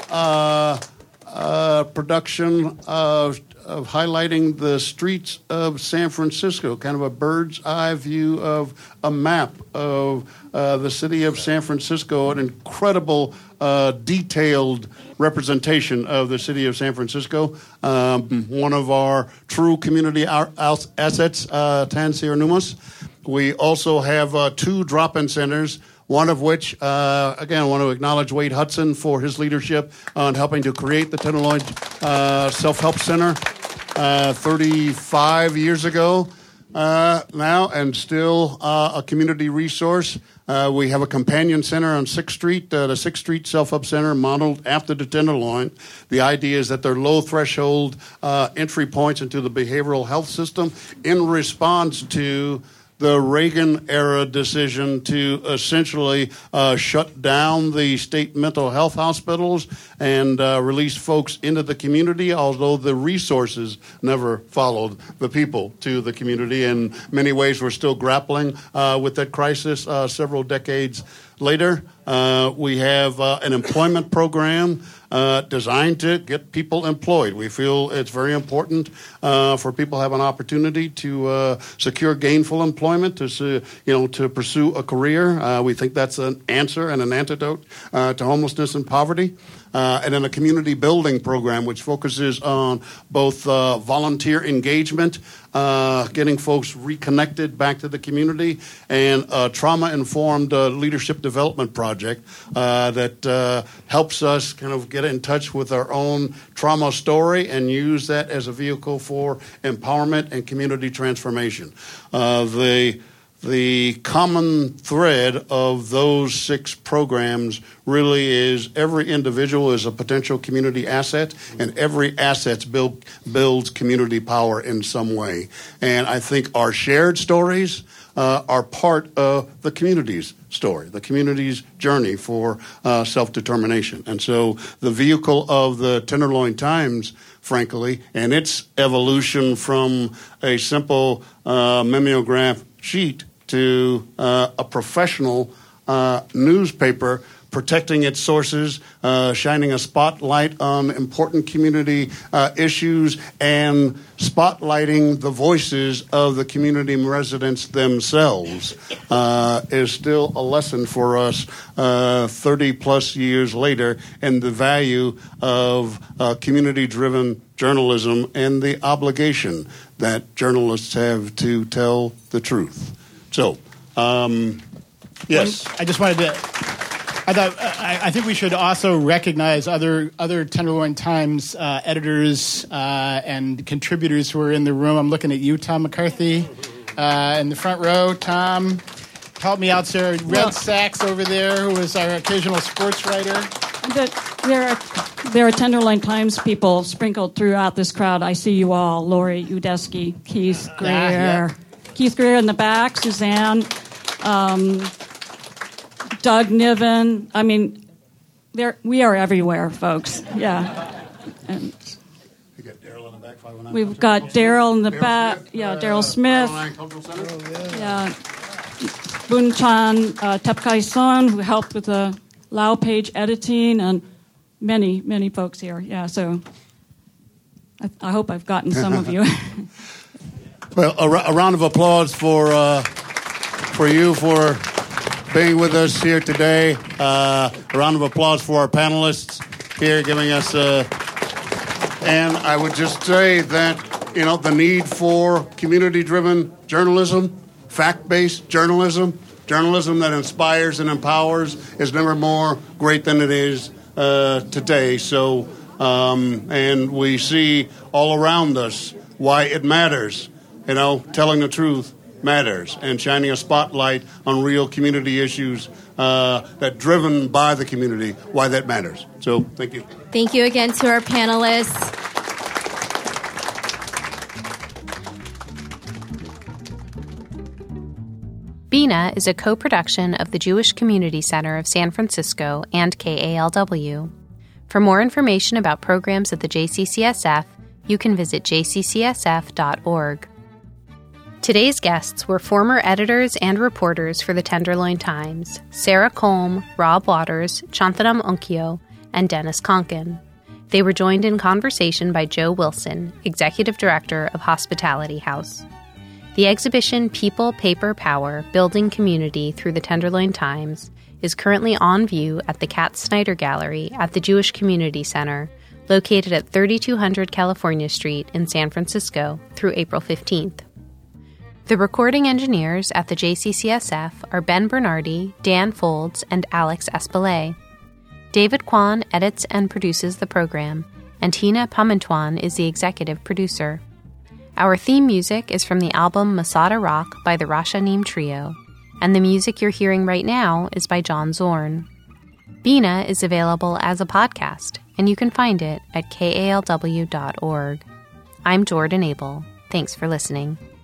uh, uh, production of, of highlighting the streets of San Francisco, kind of a bird's eye view of a map of uh, the city of San Francisco, an incredible uh, detailed representation of the city of San Francisco. Um, one of our true community assets, uh, Tansir Numas. We also have uh, two drop-in centers, one of which, uh, again, I want to acknowledge Wade Hudson for his leadership on helping to create the Tenderloin uh, Self-Help Center uh, thirty-five years ago uh, now, and still uh, a community resource. Uh, we have a companion center on sixth street, uh, the sixth street Self-Help Center, modeled after the Tenderloin. The idea is that they're low-threshold uh, entry points into the behavioral health system in response to the Reagan-era decision to essentially uh, shut down the state mental health hospitals and uh, release folks into the community, although the resources never followed the people to the community. In many ways, we're still grappling uh, with that crisis uh, several decades later. Uh, we have uh, an employment program uh, designed to get people employed. We feel it's very important uh, for people to have an opportunity to uh, secure gainful employment, to uh, you know, to pursue a career. Uh, we think that's an answer and an antidote uh, to homelessness and poverty. uh, and then a community building program which focuses on both uh, volunteer engagement, uh, getting folks reconnected back to the community, and a trauma-informed uh, leadership development project uh, that uh, helps us kind of get in touch with our own trauma story and use that as a vehicle for empowerment and community transformation. Uh, the The common thread of those six programs really is every individual is a potential community asset, and every asset build, builds community power in some way. And I think our shared stories uh, are part of the community's story, the community's journey for uh, self-determination. And so the vehicle of the Tenderloin Times, frankly, and its evolution from a simple uh, mimeograph sheet to uh, a professional uh, newspaper protecting its sources, uh, shining a spotlight on important community uh, issues, and spotlighting the voices of the community residents themselves uh, is still a lesson for us uh, thirty plus years later, and the value of uh, community-driven journalism and the obligation that journalists have to tell the truth. So, um, yes. I just wanted to. I thought. I, I think we should also recognize other other Tenderloin Times uh, editors uh, and contributors who are in the room. I'm looking at you, Tom McCarthy, uh, in the front row. Tom, help me out, Sarah. Red well, Sachs over there, who is our occasional sports writer. But there are there are Tenderloin Times people sprinkled throughout this crowd. I see you all: Lori Udesky, Keith Greer. Yeah, yeah. Keith Greer in the back, Suzanne, um, Doug Niven. I mean, there we are everywhere, folks. Yeah. And you got Daryl in the back. We've got Daryl in the back. Smith, yeah, uh, Daryl Smith. Oh, yeah. Bunchan uh, Tepkai Son, who helped with the Lao page editing, and many, many folks here. Yeah, so I, I hope I've gotten some of you. Well, a, a round of applause for uh, for you for being with us here today. Uh, a round of applause for our panelists here giving us. Uh, and I would just say that, you know, the need for community-driven journalism, fact-based journalism, journalism that inspires and empowers is never more great than it is uh, today. So, um, and we see all around us why it matters. You know, telling the truth matters, and shining a spotlight on real community issues uh, that driven by the community, why that matters. So, thank you. Thank you again to our panelists. Bina is a co-production of the Jewish Community Center of San Francisco and K A L W. For more information about programs at the J C C S F, you can visit j c c s f dot org. Today's guests were former editors and reporters for the Tenderloin Times, Sarah Colm, Rob Waters, Chantanam Unkyo, and Dennis Conkin. They were joined in conversation by Joe Wilson, Executive Director of Hospitality House. The exhibition People, Paper, Power, Building Community Through the Tenderloin Times is currently on view at the Kat Snyder Gallery at the Jewish Community Center, located at thirty-two hundred California Street in San Francisco through April fifteenth. The recording engineers at the J C C S F are Ben Bernardi, Dan Folds, and Alex Espelay. David Kwan edits and produces the program, and Tina Pamantuan is the executive producer. Our theme music is from the album Masada Rock by the Rashanim Trio, and the music you're hearing right now is by John Zorn. Bina is available as a podcast, and you can find it at k a l w dot org. I'm Jordan Abel. Thanks for listening.